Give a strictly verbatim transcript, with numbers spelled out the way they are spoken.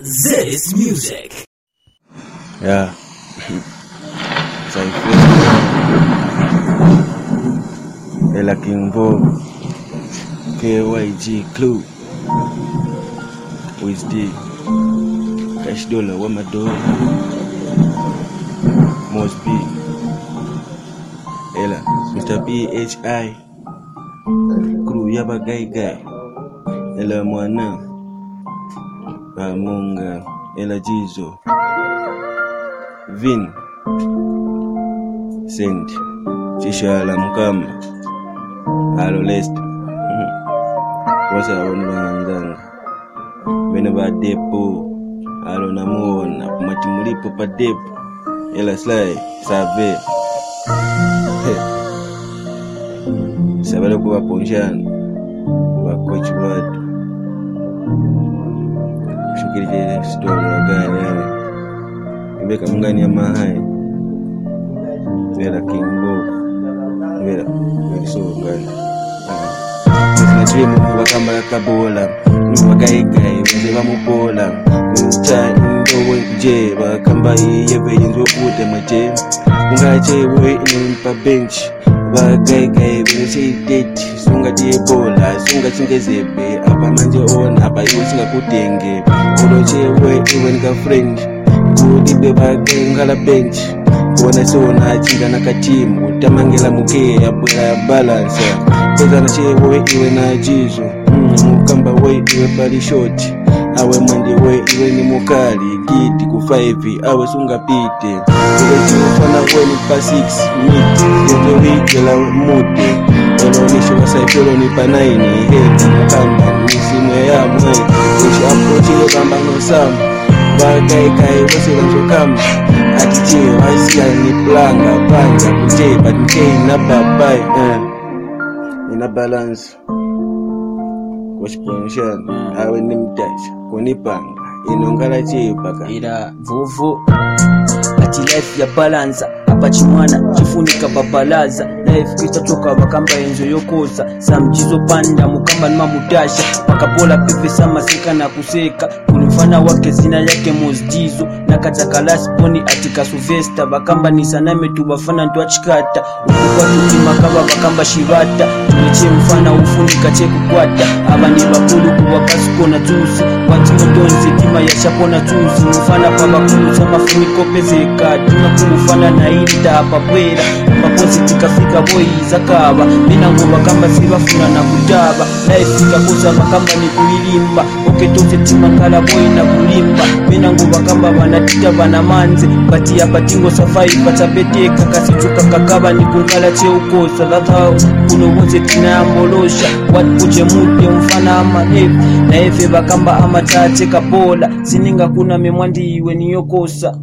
This music. Yeah. So I feel Ella King Vogue, K Y G Clue, with the Cash Dollar, what my door must be Ella, Mister P H I Crew Yaba Guy Guy Ella Mwana Amunga Ella Jizo Vin Send Chishala Mukama Halo Lester Wasa wani wanzanga Bene ba depo Halo namuona Matimulipo pa depo Ella Sly Save Sabale kuwa ponjana Wa coach wadu Shukiri jele story wa gani yawe Mbeka mungani ya mahai Ella King Vogue Ella Mwekiso gani Sinatime wakamba kabola Mwagaigai weze wamupola Mcha indowe kuje wakamba yeve inzo ute mwache Mungache we inimpa bench Wagaigai weze date Sunga die bola Sunga chingezebe Apa manje ona Apa iwe singa kutenge Oloche we iwe nika friend Kudibe wagai ngala bench Kuwana sona chinga na katimu Tamangela muke ya balance Kweza na chewe iwe na jizo Mukamba we iwe bali short Awe mwende we iwe ni mukali Giti kufaivi awe sunga pite Ile chufana we ni pa six Meet Yoto hiki la mute Elo nisho wa saipelo ni pa nine Heti mukamba Nisimwe ya mwe Ushi approach ile kamba no sam Wagai kai wase wanzo kamba Ati cheo haisia ni planga Panga kuje Batukei na babai eh. Ina balance Kushiponshan Awe ni mtacha Kunipanga Inongala chee paka Ila vovo Ati life ya balance Hapa chimwana Chifunika babalaza Life kitatoka wakamba enzo yokosa Samjizo panda Mukamba nima mutasha Wakapola pive sama seka na kuseka Kunifana wake zina yake mozdizo Nakata kalasi poni atika suvesta Wakamba nisaname tu wafana ntuachikata Ukukwa tukimakaba wakamba shirata Tumeche mfana ufunika cheku kwata Abani wakulu kuwakasuko na tusi Watimo donzi tima ya shapo na tusi Mfana pabakulu sama funiko pezeka Tuna kumufana na ita hapa bwera Mapozi tikafika boy zakaba Mina ngoma kamba sibafuna na kutaba Life tikakosa makamba ni kuilimba Oke toze timakala boy na kulimba Mina ngoma kamba wanatita wana manze Bati ya batingo safari patabeteka Kasichuka kakaba ni kungala cheukosa Lathao kuno woze tina ya molosha Watu kuche mute mfana ama efe Na efe bakamba ama tate kapola Sininga kuna memwandi iwe niyokosa